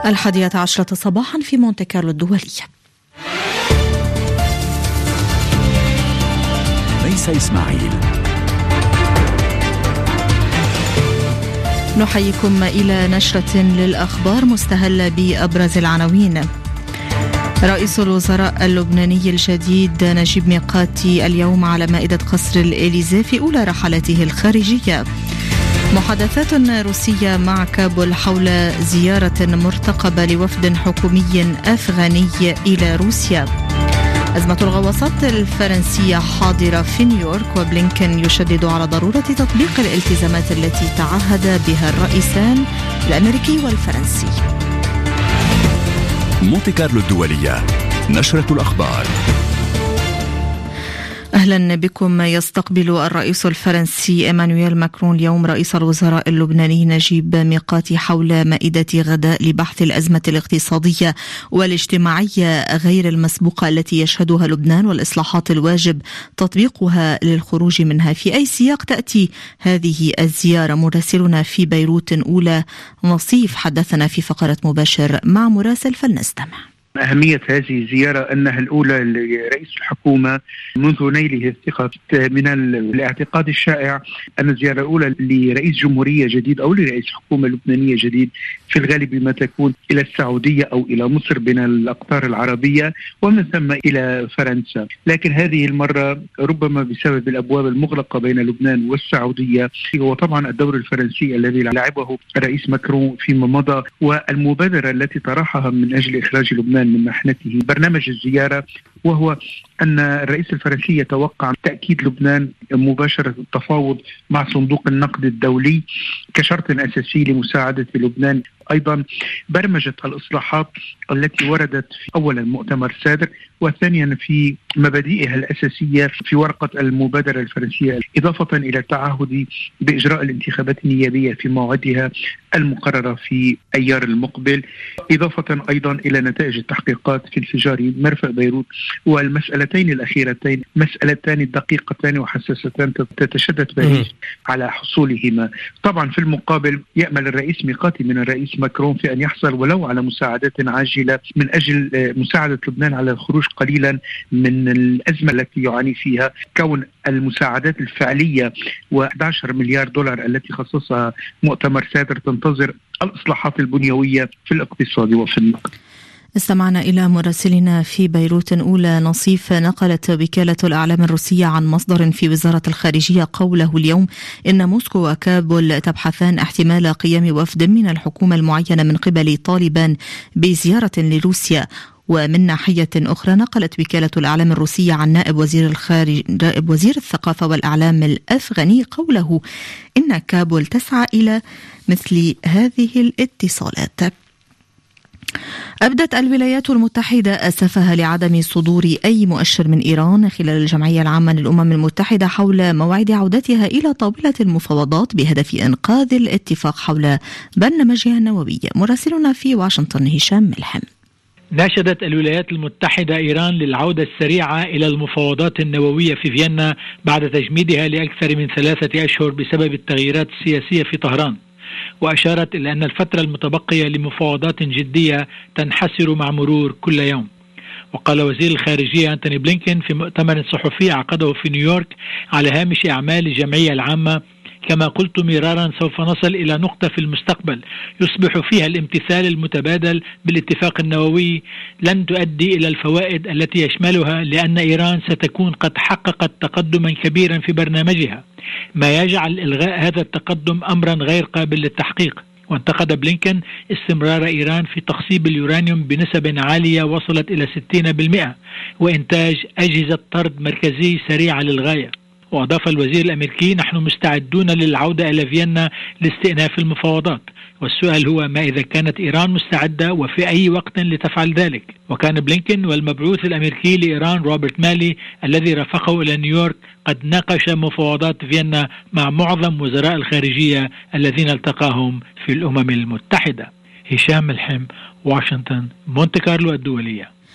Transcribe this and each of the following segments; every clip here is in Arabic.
11:00 صباحا في مونte كارلو الدولية. ليس إسماعيل. نحييكم إلى نشرة للأخبار مستهلة بأبرز العناوين. رئيس الوزراء اللبناني الجديد نجيب ميقاتي اليوم على مائدة قصر الإليزيه في أولى رحلاته الخارجية. محادثات روسية مع كابول حول زيارة مرتقبة لوفد حكومي أفغاني إلى روسيا. أزمة الغواصات الفرنسية حاضرة في نيويورك، وبلينكن يشدد على ضرورة تطبيق الالتزامات التي تعهد بها الرئيسان الأمريكي والفرنسي. مونte كارلو الدولية، نشرة الأخبار. أهلا بكم. يستقبل الرئيس الفرنسي إيمانويل ماكرون اليوم رئيس الوزراء اللبناني نجيب ميقاتي حول مائدة غداء لبحث الأزمة الاقتصادية والاجتماعية غير المسبوقة التي يشهدها لبنان والإصلاحات الواجب تطبيقها للخروج منها. في أي سياق تأتي هذه الزيارة؟ مراسلنا في بيروت أولى نصيف حدثنا في فقرة مباشر مع مراسل، فلنستمع. أهمية هذه الزيارة أنها الأولى لرئيس الحكومة منذ نيله الثقة. من الاعتقاد الشائع أن الزيارة الأولى لرئيس جمهورية جديد أو لرئيس حكومة لبنانية جديد في الغالب ما تكون إلى السعودية أو إلى مصر من الأقطار العربية ومن ثم إلى فرنسا، لكن هذه المرة ربما بسبب الأبواب المغلقة بين لبنان والسعودية، وطبعا الدور الفرنسي الذي لعبه الرئيس ماكرون فيما مضى والمبادرة التي طرحها من أجل إخراج لبنان من محنته. برنامج الزيارة وهو أن الرئيس الفرنسي يتوقع تأكيد لبنان مباشرة التفاوض مع صندوق النقد الدولي كشرط أساسي لمساعدة لبنان. أيضا برمجة الإصلاحات التي وردت في أولا مؤتمر سادر وثانيا في مبادئها الأساسية في ورقة المبادرة الفرنسية، إضافة إلى التعهد بإجراء الانتخابات النيابية في موعدها المقررة في أيار المقبل، إضافة أيضا إلى نتائج التحقيقات في انفجار مرفأ بيروت. والمسألتين الأخيرتين مسألتان دقيقتان وحساستان تتشدد باريس على حصولهما. طبعا في المقابل يأمل الرئيس ميقاتي من الرئيس ماكرون في أن يحصل ولو على مساعدات عاجلة من أجل مساعدة لبنان على الخروج قليلا من الأزمة التي يعاني فيها، كون المساعدات الفعلية و11 مليار دولار التي خصصها مؤتمر سادر تنتظر الإصلاحات البنيوية في الاقتصاد وفي النقد. استمعنا إلى مراسلنا في بيروت أولى نصيف. نقلت وكالة الأعلام الروسية عن مصدر في وزارة الخارجية قوله اليوم إن موسكو وكابول تبحثان احتمال قيام وفد من الحكومة المعينة من قبل طالبان بزيارة لروسيا. ومن ناحية أخرى نقلت وكالة الأعلام الروسية عن نائب وزير الثقافة والإعلام الأفغاني قوله إن كابول تسعى إلى مثل هذه الاتصالات. أبدت الولايات المتحدة أسفها لعدم صدور أي مؤشر من إيران خلال الجمعية العامة للأمم المتحدة حول موعد عودتها إلى طاولة المفاوضات بهدف إنقاذ الاتفاق حول برنامجها النووي. مراسلنا في واشنطن هشام ملحم. ناشدت الولايات المتحدة إيران للعودة السريعة إلى المفاوضات النووية في فيينا بعد تجميدها لأكثر من 3 أشهر بسبب التغييرات السياسية في طهران، وأشارت إلى أن الفترة المتبقية لمفاوضات جدية تنحسر مع مرور كل يوم. وقال وزير الخارجية أنتوني بلينكن في مؤتمر صحفي عقده في نيويورك على هامش أعمال الجمعية العامة: كما قلت مرارا سوف نصل إلى نقطة في المستقبل يصبح فيها الامتثال المتبادل بالاتفاق النووي لن تؤدي إلى الفوائد التي يشملها، لأن إيران ستكون قد حققت تقدما كبيرا في برنامجها، ما يجعل إلغاء هذا التقدم أمرا غير قابل للتحقيق. وانتقد بلينكن استمرار إيران في تخصيب اليورانيوم بنسب عالية وصلت إلى 60% وإنتاج أجهزة طرد مركزي سريعة للغاية. وأضاف الوزير الأمريكي: نحن مستعدون للعودة إلى فيينا لاستئناف المفاوضات، والسؤال هو ما إذا كانت إيران مستعدة وفي أي وقت لتفعل ذلك. وكان بلينكن والمبعوث الأمريكي لإيران روبرت مالي الذي رافقه إلى نيويورك قد ناقش مفاوضات فيينا مع معظم وزراء الخارجية الذين التقاهم في الأمم المتحدة. هشام الحم، واشنطن، مونte كارلو الدولية.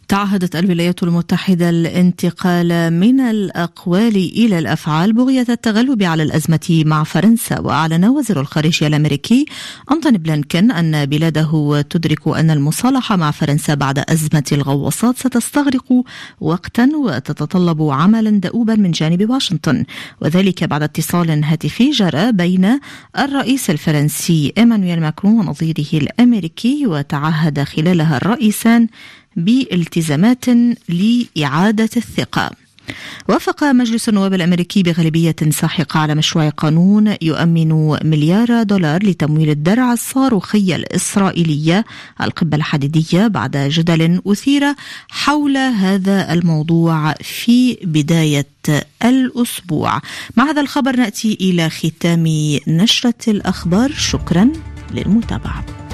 تعهدت الولايات المتحدة الانتقال من الأقوال إلى الأفعال بغية التغلب على الأزمة مع فرنسا. وأعلن وزير الخارجية الأمريكي أنتوني بلينكين أن بلاده تدرك أن المصالحة مع فرنسا بعد أزمة الغواصات ستستغرق وقتا وتتطلب عملا دؤوبا من جانب واشنطن، وذلك بعد اتصال هاتفي جرى بين الرئيس الفرنسي إيمانويل ماكرون ونظيره الأمريكي، وتعهد خلالها الرئيسان بالتزامات لإعادة الثقة. وافق مجلس النواب الأمريكي بغالبية ساحقة على مشروع قانون يؤمن $1 مليار لتمويل الدرع الصاروخي الإسرائيلية القبة الحديدية بعد جدل أثير حول هذا الموضوع في بداية الأسبوع. مع هذا الخبر نأتي إلى ختام نشرة الأخبار. شكرا للمتابعة.